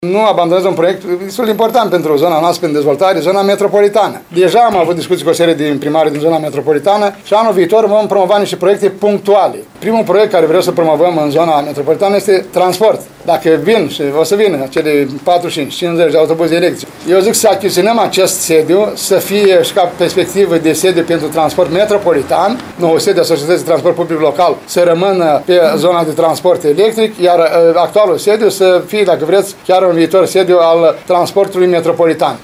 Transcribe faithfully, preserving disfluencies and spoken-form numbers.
Nu abandonez un proiect destul de important pentru zona noastră în dezvoltare, zona metropolitană. Deja am avut discuții cu o serie de primari din zona metropolitană și anul viitor vom promova niște proiecte punctuale. Primul proiect care vreau să promovăm în zona metropolitană este transport. Dacă vin și o să vină acele patruzeci și cinci cincizeci de autobuze electrice, eu zic să achiziționăm acest sediu, să fie și ca perspectivă de sediu pentru transport metropolitan, nou sediu a Societății de Transport Public Local să rămână pe zona de transport electric, iar actualul sediu să fie, dacă vreți, chiar un viitor sediu al transportului metropolitan.